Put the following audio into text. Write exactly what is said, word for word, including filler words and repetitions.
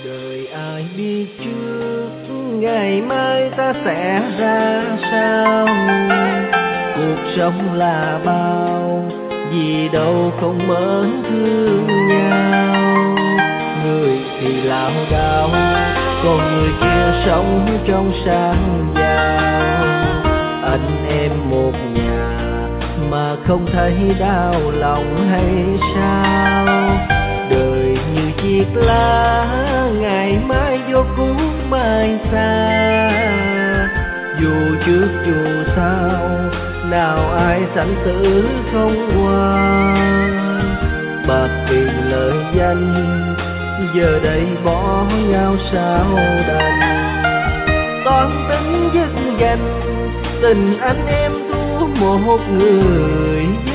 Đời ai biết trước ngày mai ta sẽ ra sao. Cuộc sống là bao, vì đâu không mến thương nhau. Người thì lao đao, còn người kia sống trong sáng giàu. Anh em một nhà mà không thấy đau lòng hay sao. Đời như chiếc lá, ngày mai vô cuốn mai xa. Dù trước dù sau, nào ai sanh tử không qua. Bạc tiền lợi danh, giờ đây bỏ nhau sao đành. Toan tính dứt gành, tình anh em thua một người.